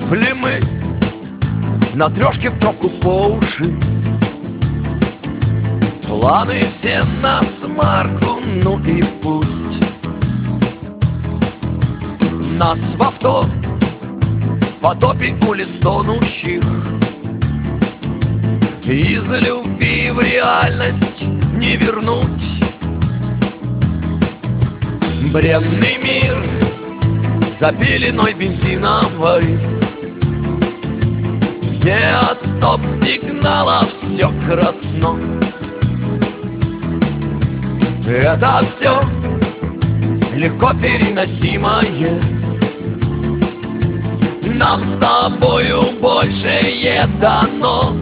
Влипли мы на трешке в пробку по уши. Планы все на смарку, ну и пусть. Нас в авто потопи улиц тонущих. Из любви в реальность не вернуть. Бренный мир за пеленой бензиновой, где от стоп-сигнала все красно. Это все легко переносимое. Нам с тобою большее дано.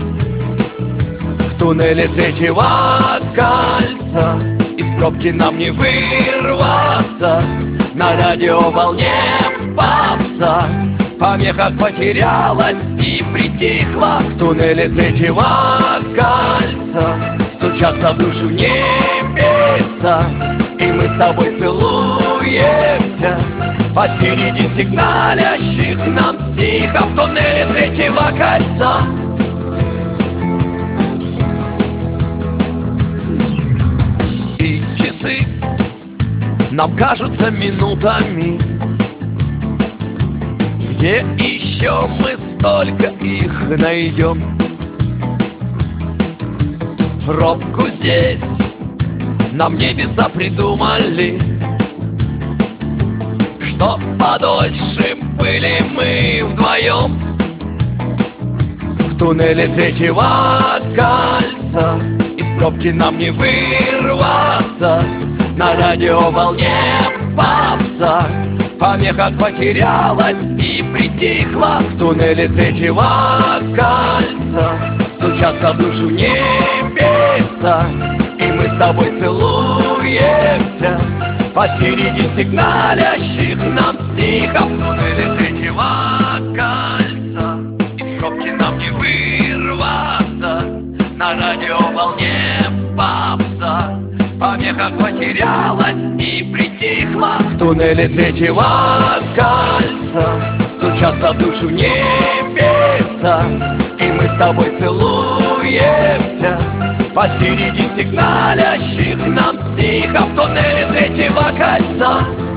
В туннеле третьего кольца из пробки нам не вырваться. На радиоволне попса в помехах потерялась и притихла. В туннеле третьего кольца стучатся в душу небеса, и мы с тобой целуемся посередине сигналящих нам психов в туннеле третьего кольца. И часы нам кажутся минутами. Где еще мы столько их найдем? Пробку здесь нам небеса придумали, чтоб подольше были мы вдвоем. В туннеле третьего кольца из пробки нам не вырваться. На радиоволне попса в помехах потерялась и притихла. В туннеле третьего кольца стучатся в душу небеса, и мы с тобой целуемся посередине сигналящих нам психов. В туннеле третьего кольца из пробки нам не вырваться. На радиоволне попса в помехах потерялась и притихла. В туннеле третьего кольца стучатся в душу небеса, и мы с тобой целуемся посередине сигналящих нам психов в туннеле третьего кольца.